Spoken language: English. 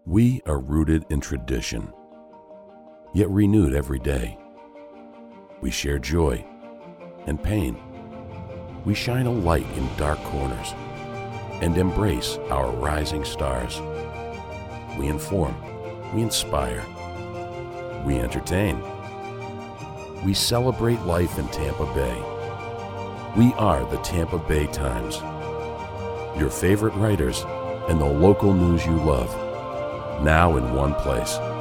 We are rooted in tradition, yet renewed every day. We share joy and pain. We shine a light in dark corners and embrace our rising stars. We inform, we inspire, we entertain. We celebrate life in Tampa Bay. We are the Tampa Bay Times. Your favorite writers and the local news you love, now in one place.